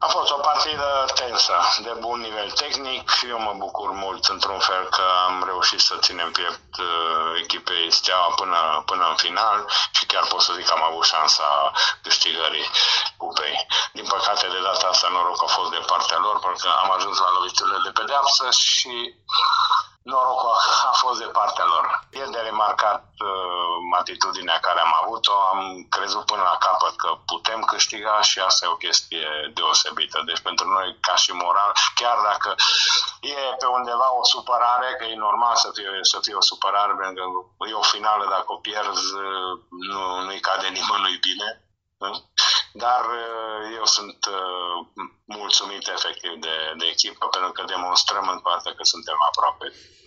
A fost o partidă tensă, de bun nivel tehnic. Eu mă bucur mult într-un fel că am reușit să ținem piept echipei Steaua până în final și chiar pot să zic că am avut șansa câștigării cupei. Din păcate, de data asta norocul a fost de partea lor, pentru că am ajuns la loviturile de pedeapsă și norocul a fost de partea lor. E de remarcat atitudinea care am avut-o. Am crezut până la capăt că putem câștiga și asta e o chestie deosebită. Deci pentru noi, ca și moral, chiar dacă e pe undeva o supărare, că e normal să fie o supărare, pentru că e o finală, dacă o pierzi, nu-i cade nimănui bine. Dar eu sunt mulțumit efectiv de echipă, pentru că demonstrăm în parte că suntem aproape.